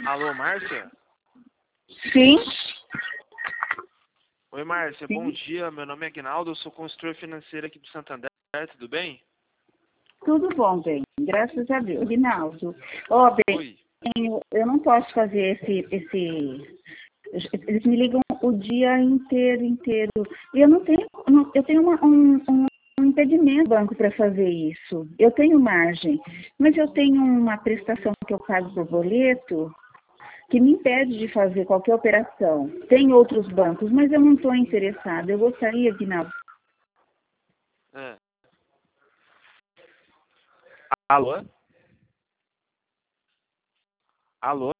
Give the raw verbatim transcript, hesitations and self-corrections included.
Alô, Márcia? Sim. Oi, Márcia, Sim. Bom dia. Meu nome é Aguinaldo, eu sou consultor financeiro aqui do Santander, tudo bem? Tudo bom, bem. Graças a Deus. Rinaldo. Ó, bem, Oi. eu eu não posso fazer esse, esse... Eles me ligam o dia inteiro, inteiro. E eu não tenho... não- Eu tenho uma, um, um um impedimento do banco para fazer isso. Eu tenho margem, mas eu tenho uma prestação que eu pago por boleto que me impede de fazer qualquer operação. Tem outros bancos, mas eu não estou interessada. Eu gostaria, Rinaldo. É. Alô? Alô?